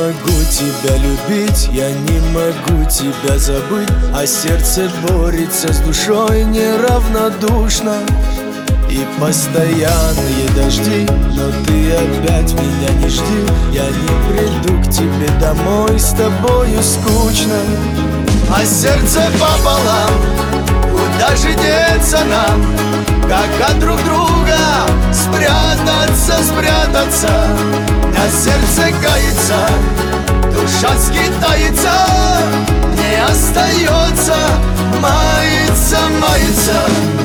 могу тебя любить, я не могу тебя забыть, а сердце борется с душой неравнодушно. И постоянные дожди, но ты опять меня не жди. Я не приду к тебе домой, с тобою скучно. А сердце пополам, куда же деться нам? Как от друг друга спрятаться, спрятаться? На сердце кается, душа скитается, не остается, мается, мается.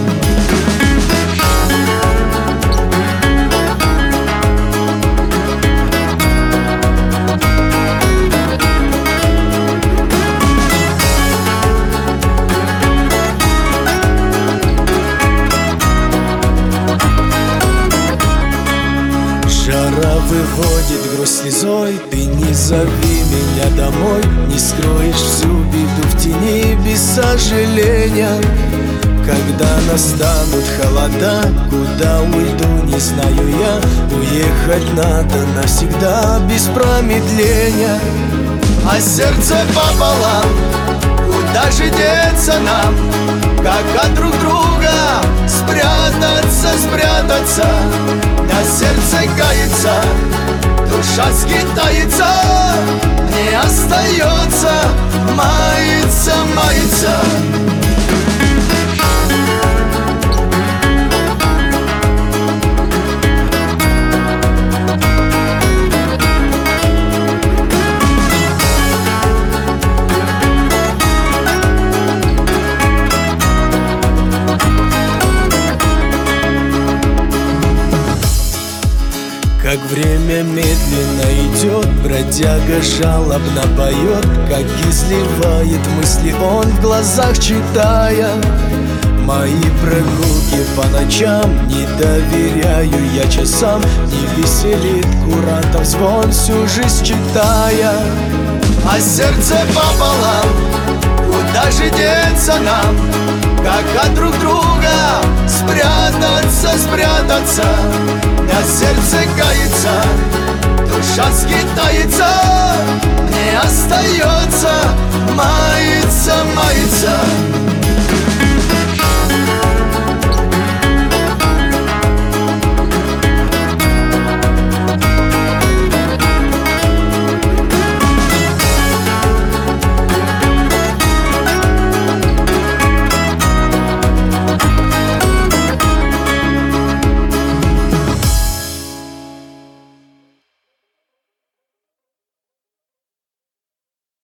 Жара выводит грусть слезой, ты не зови меня домой. Не скроешь всю беду в тени без сожаления. Когда настанут холода, куда уйду, не знаю я. Уехать надо навсегда, без промедления. А сердце пополам, куда же деться нам? Как от друг друга спрятаться, спрятаться? На сердце кается, душа скитается, не остается, мается, мается. Как время медленно идет, бродяга жалобно поет, как изливает мысли он в глазах читая. Мои прогулки по ночам не доверяю я часам, не веселит курантов звон, всю жизнь читая. А сердце пополам, куда же деться нам? Как от друг друга спрятаться, спрятаться? На сердце кается, душа скитается, не остается, мается, мается.